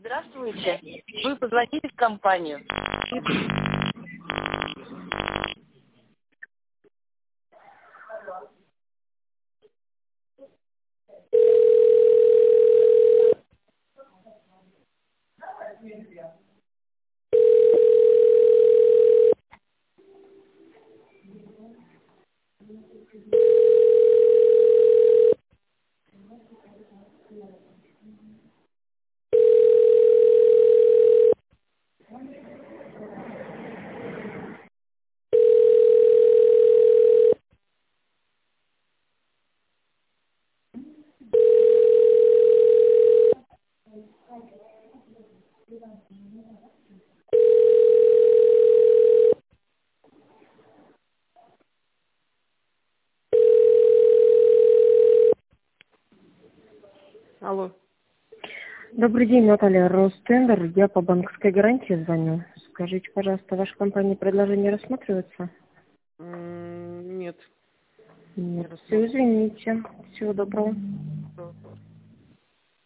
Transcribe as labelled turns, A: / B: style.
A: Здравствуйте. Вы позвонили в компанию.
B: Алло.
C: Добрый день, Наталья Ростендер. Я по банковской гарантии звоню. Скажите, пожалуйста, ваша компания предложение рассматривается?
B: Нет. Не
C: Нет. Все,
B: рассматриваю.
C: извините. Всего доброго.